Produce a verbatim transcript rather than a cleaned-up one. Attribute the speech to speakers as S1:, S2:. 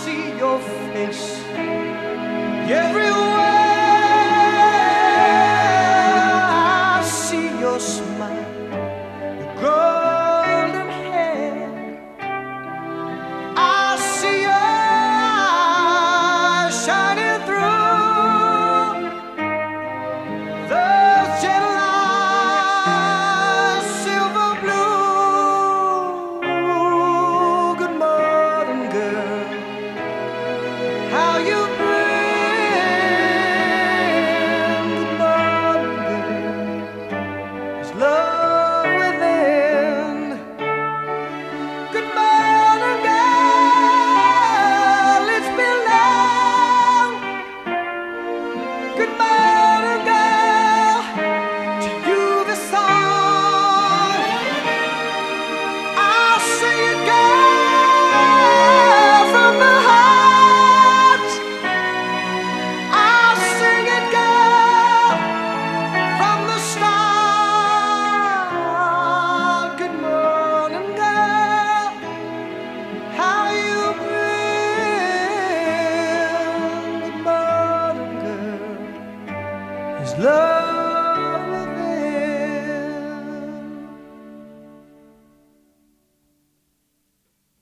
S1: see your face everywhere. I see your smile, your golden hair. I see your eyes shining through those gentle eyes, silver blue. Good morning, girl. How you bring? Good morning, girl. There's love within. Good morning, girl. It's been long. Good morning, girl. To you the song. I'll sing it, girl, from my heart. I'll sing it, girl, from the start. Good morning, girl. How you been? Good morning, girl. Is love